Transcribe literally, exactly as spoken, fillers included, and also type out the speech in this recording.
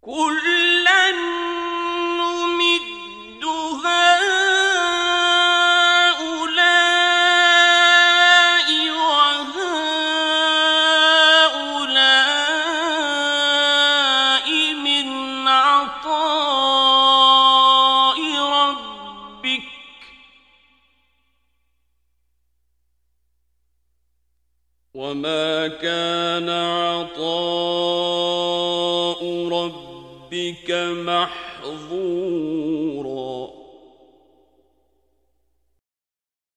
كُلًّا نُّمِدُّ هَٰؤُلَاءِ وَهَٰؤُلَاءِ مِنْ عَطَاءِ رَبِّكَ ۚ وَمَا كَانَ عَطَاءُ رَبِّكَ مَحْظُورًا